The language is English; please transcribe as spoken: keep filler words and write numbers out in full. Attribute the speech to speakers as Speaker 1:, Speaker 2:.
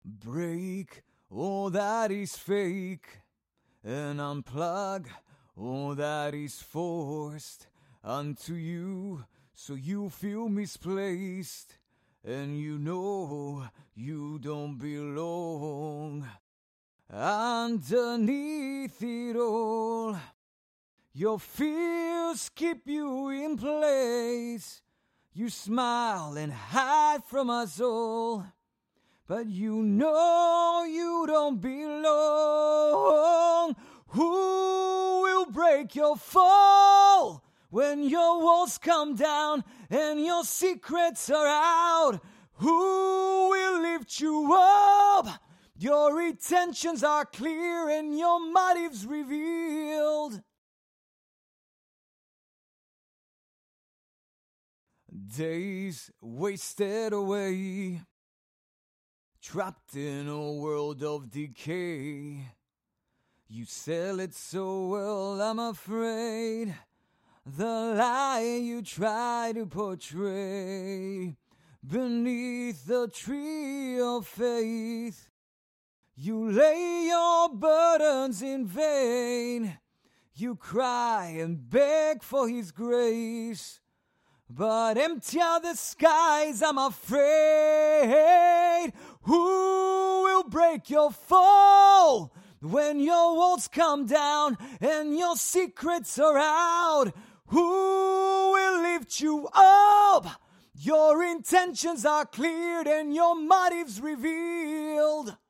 Speaker 1: Break all that is fake and unplug all that is forced unto you, so you feel misplaced and you know you don't belong. Underneath it all, your fears keep you in place. You smile and hide from us all, but you know you don't belong. Who will break your fall when your walls come down and your secrets are out? Who will lift you up? Your intentions are clear and your motives revealed. Days wasted away, trapped in a world of decay. You sell it so well, I'm afraid. The lie you try to portray beneath the tree of faith. You lay your burdens in vain. You cry and beg for His grace, but empty are the skies, I'm afraid. Who will break your fall when your walls come down and your secrets are out? Who will lift you up? Your intentions are cleared and your motives revealed.